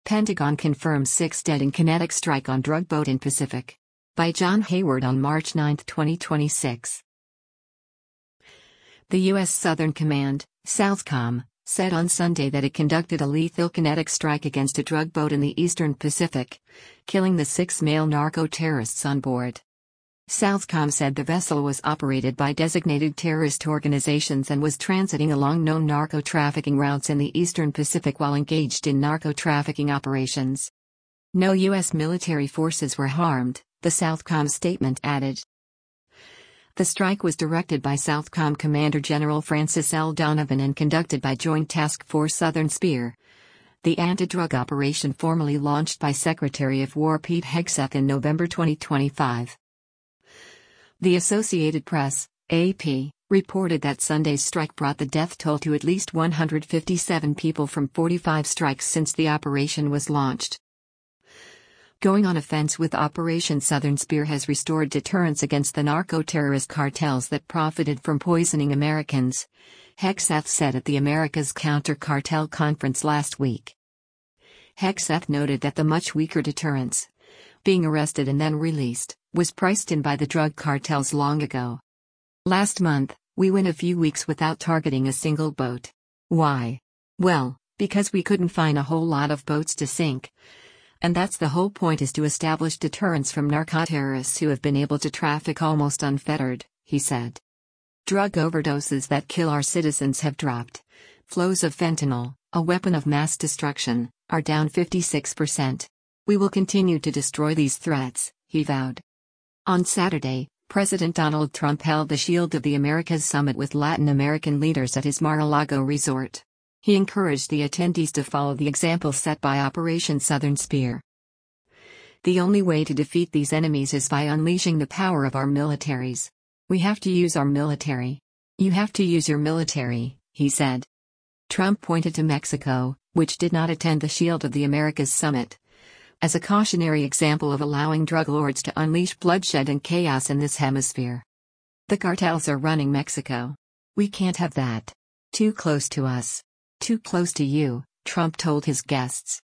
Pentagon confirms 6 dead in kinetic strike on drug boat in Pacific. By John Hayward on March 9, 2026. The U.S. Southern Command, SOUTHCOM, said on Sunday that it conducted a lethal kinetic strike against a drug boat in the eastern Pacific, killing the 6 male narco-terrorists on board. SOUTHCOM said the vessel was operated by designated terrorist organizations and was transiting along known narco-trafficking routes in the eastern Pacific while engaged in narco-trafficking operations. No U.S. military forces were harmed, the SOUTHCOM statement added. The strike was directed by SOUTHCOM Commander General Francis L. Donovan and conducted by Joint Task Force Southern Spear, the anti-drug operation formally launched by Secretary of War Pete Hegseth in November 2025. The Associated Press, AP, reported that Sunday's strike brought the death toll to at least 157 people from 45 strikes since the operation was launched. Going on offense with Operation Southern Spear has restored deterrence against the narco-terrorist cartels that profited from poisoning Americans, Hegseth said at the America's Counter-Cartel Conference last week. Hegseth noted that the much weaker deterrence, being arrested and then released, was priced in by the drug cartels long ago. Last month, we went a few weeks without targeting a single boat. Why? Well, because we couldn't find a whole lot of boats to sink. And that's the whole point, is to establish deterrence from narco-terrorists who have been able to traffic almost unfettered, he said. Drug overdoses that kill our citizens have dropped. Flows of fentanyl, a weapon of mass destruction, are down 56%. We will continue to destroy these threats, he vowed. On Saturday, President Donald Trump held the Shield of the Americas summit with Latin American leaders at his Mar-a-Lago resort. He encouraged the attendees to follow the example set by Operation Southern Spear. The only way to defeat these enemies is by unleashing the power of our militaries. We have to use our military. You have to use your military, he said. Trump pointed to Mexico, which did not attend the Shield of the Americas summit, as a cautionary example of allowing drug lords to unleash bloodshed and chaos in this hemisphere. The cartels are running Mexico. We can't have that. Too close to us. Too close to you, Trump told his guests.